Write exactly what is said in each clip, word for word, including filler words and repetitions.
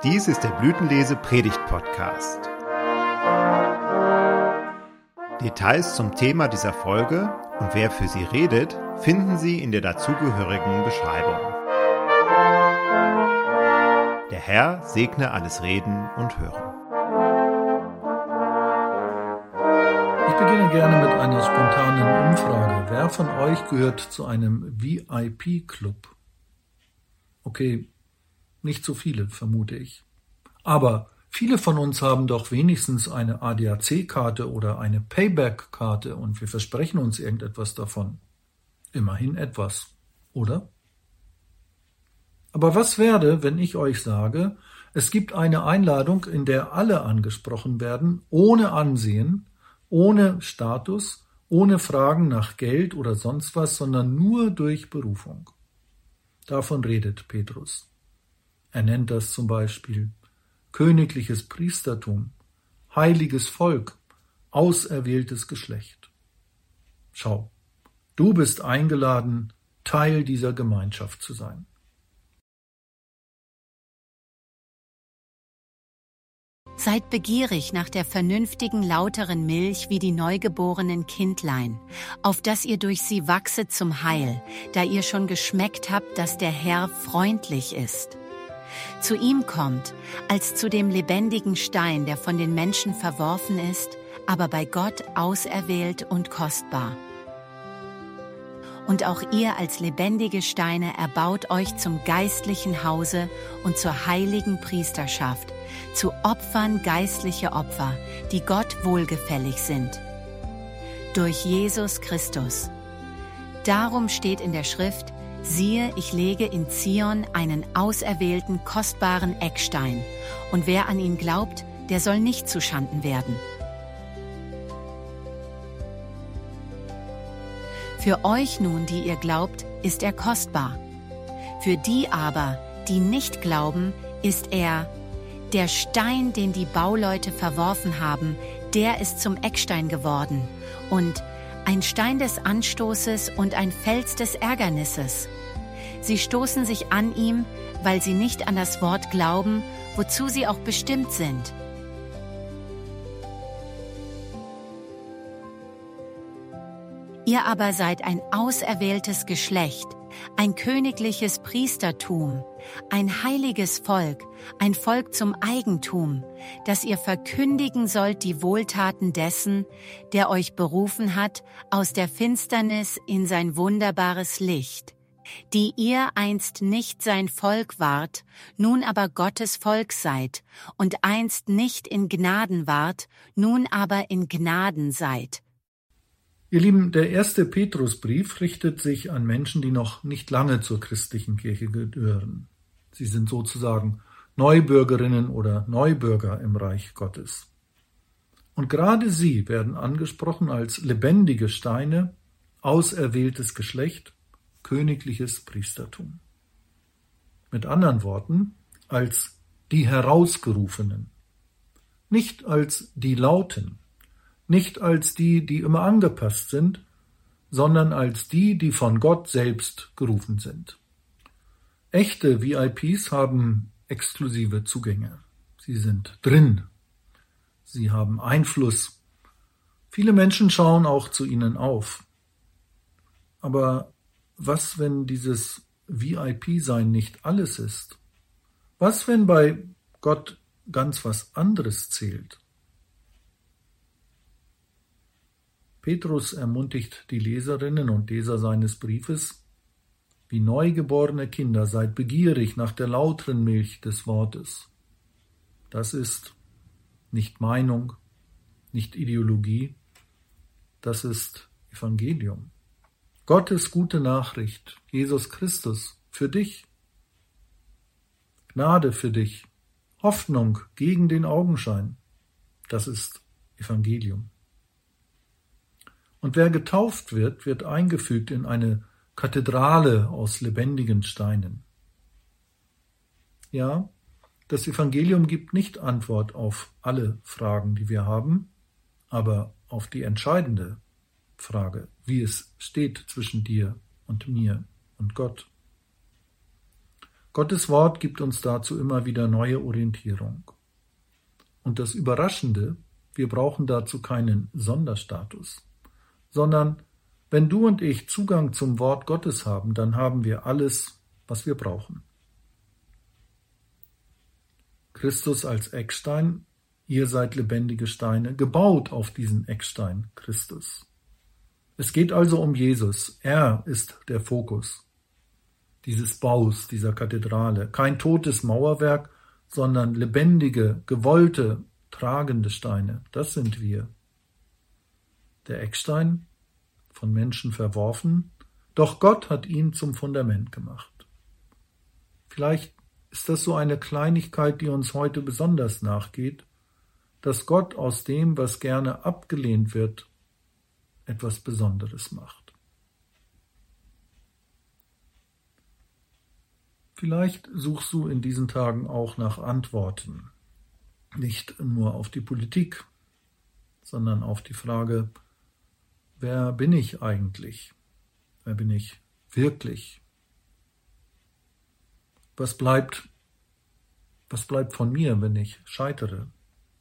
Dies ist der Blütenlese Predigt Podcast. Details zum Thema dieser Folge und wer für sie redet, finden Sie in der dazugehörigen Beschreibung. Der Herr segne alles Reden und Hören. Ich beginne gerne mit einer spontanen Umfrage. Wer von euch gehört zu einem V I P-Club? Okay, nicht so viele, vermute ich. Aber viele von uns haben doch wenigstens eine A D A C-Karte oder eine Payback-Karte und wir versprechen uns irgendetwas davon. Immerhin etwas, oder? Aber was wäre, wenn ich euch sage, es gibt eine Einladung, in der alle angesprochen werden, ohne Ansehen, ohne Status, ohne Fragen nach Geld oder sonst was, sondern nur durch Berufung. Davon redet Petrus. Er nennt das zum Beispiel königliches Priestertum, heiliges Volk, auserwähltes Geschlecht. Schau, du bist eingeladen, Teil dieser Gemeinschaft zu sein. Seid begierig nach der vernünftigen, lauteren Milch wie die neugeborenen Kindlein, auf dass ihr durch sie wachset zum Heil, da ihr schon geschmeckt habt, dass der Herr freundlich ist. Zu ihm kommt, als zu dem lebendigen Stein, der von den Menschen verworfen ist, aber bei Gott auserwählt und kostbar. Und auch ihr als lebendige Steine erbaut euch zum geistlichen Hause und zur heiligen Priesterschaft, zu Opfern geistliche Opfer, die Gott wohlgefällig sind. Durch Jesus Christus. Darum steht in der Schrift: Siehe, ich lege in Zion einen auserwählten, kostbaren Eckstein, und wer an ihn glaubt, der soll nicht zuschanden werden. Für euch nun, die ihr glaubt, ist er kostbar. Für die aber, die nicht glauben, ist er der Stein, den die Bauleute verworfen haben, der ist zum Eckstein geworden und ein Stein des Anstoßes und ein Fels des Ärgernisses. Sie stoßen sich an ihm, weil sie nicht an das Wort glauben, wozu sie auch bestimmt sind. Ihr aber seid ein auserwähltes Geschlecht, ein königliches Priestertum, ein heiliges Volk, ein Volk zum Eigentum, dass ihr verkündigen sollt die Wohltaten dessen, der euch berufen hat aus der Finsternis in sein wunderbares Licht, die ihr einst nicht sein Volk wart, nun aber Gottes Volk seid, und einst nicht in Gnaden wart, nun aber in Gnaden seid. Ihr Lieben, der erste Petrusbrief richtet sich an Menschen, die noch nicht lange zur christlichen Kirche gehören. Sie sind sozusagen Neubürgerinnen oder Neubürger im Reich Gottes. Und gerade sie werden angesprochen als lebendige Steine, auserwähltes Geschlecht, königliches Priestertum. Mit anderen Worten, als die Herausgerufenen, nicht als die Lauten, nicht als die, die immer angepasst sind, sondern als die, die von Gott selbst gerufen sind. Echte V I Ps haben exklusive Zugänge. Sie sind drin. Sie haben Einfluss. Viele Menschen schauen auch zu ihnen auf. Aber was, wenn dieses V I P-Sein nicht alles ist? Was, wenn bei Gott ganz was anderes zählt? Petrus ermutigt die Leserinnen und Leser seines Briefes: Wie neugeborene Kinder, seid begierig nach der lauteren Milch des Wortes. Das ist nicht Meinung, nicht Ideologie, das ist Evangelium. Gottes gute Nachricht, Jesus Christus, für dich. Gnade für dich, Hoffnung gegen den Augenschein, das ist Evangelium. Und wer getauft wird, wird eingefügt in eine Kathedrale aus lebendigen Steinen. Ja, das Evangelium gibt nicht Antwort auf alle Fragen, die wir haben, aber auf die entscheidende Frage, wie es steht zwischen dir und mir und Gott. Gottes Wort gibt uns dazu immer wieder neue Orientierung. Und das Überraschende, wir brauchen dazu keinen Sonderstatus, sondern wenn du und ich Zugang zum Wort Gottes haben, dann haben wir alles, was wir brauchen. Christus als Eckstein, ihr seid lebendige Steine, gebaut auf diesen Eckstein Christus. Es geht also um Jesus, er ist der Fokus dieses Baus, dieser Kathedrale. Kein totes Mauerwerk, sondern lebendige, gewollte, tragende Steine, das sind wir. Der Eckstein, von Menschen verworfen, doch Gott hat ihn zum Fundament gemacht. Vielleicht ist das so eine Kleinigkeit, die uns heute besonders nachgeht, dass Gott aus dem, was gerne abgelehnt wird, etwas Besonderes macht. Vielleicht suchst du in diesen Tagen auch nach Antworten, nicht nur auf die Politik, sondern auf die Frage, wer bin ich eigentlich? Wer bin ich wirklich? Was bleibt, was bleibt von mir, wenn ich scheitere?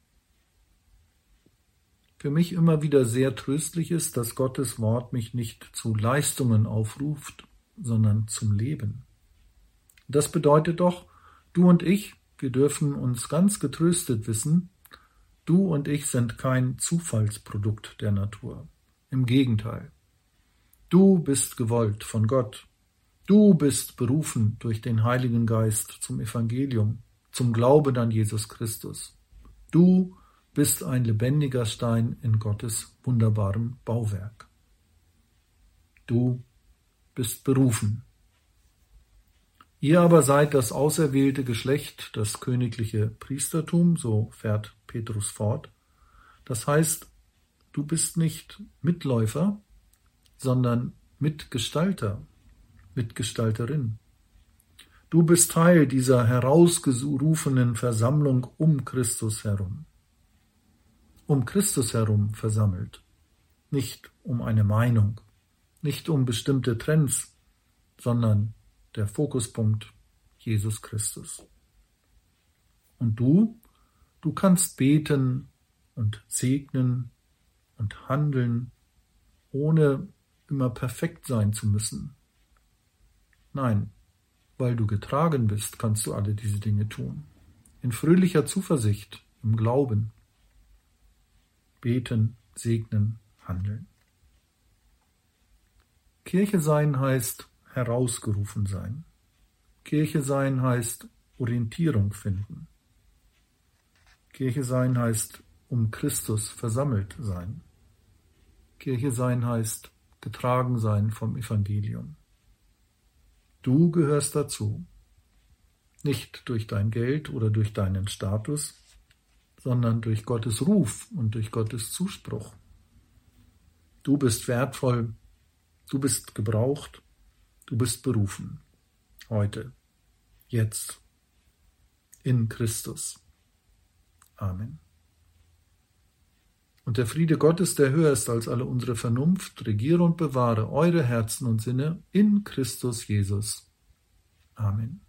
Für mich immer wieder sehr tröstlich ist, dass Gottes Wort mich nicht zu Leistungen aufruft, sondern zum Leben. Das bedeutet doch, du und ich, wir dürfen uns ganz getröstet wissen, du und ich sind kein Zufallsprodukt der Natur. Im Gegenteil. Du bist gewollt von Gott. Du bist berufen durch den Heiligen Geist zum Evangelium, zum Glauben an Jesus Christus. Du bist ein lebendiger Stein in Gottes wunderbarem Bauwerk. Du bist berufen. Ihr aber seid das auserwählte Geschlecht, das königliche Priestertum, so fährt Petrus fort. Das heißt, du bist nicht Mitläufer, sondern Mitgestalter, Mitgestalterin. Du bist Teil dieser herausgerufenen Versammlung um Christus herum. Um Christus herum versammelt, nicht um eine Meinung, nicht um bestimmte Trends, sondern der Fokuspunkt Jesus Christus. Und du, du kannst beten und segnen und handeln, ohne immer perfekt sein zu müssen. Nein, weil du getragen bist, kannst du alle diese Dinge tun. In fröhlicher Zuversicht, im Glauben. Beten, segnen, handeln. Kirche sein heißt herausgerufen sein. Kirche sein heißt Orientierung finden. Kirche sein heißt um Christus versammelt sein. Kirche sein heißt getragen sein vom Evangelium. Du gehörst dazu, nicht durch dein Geld oder durch deinen Status, sondern durch Gottes Ruf und durch Gottes Zuspruch. Du bist wertvoll, du bist gebraucht, du bist berufen. Heute, jetzt, in Christus. Amen. Und der Friede Gottes, der höher ist als alle unsere Vernunft, regiere und bewahre eure Herzen und Sinne in Christus Jesus. Amen.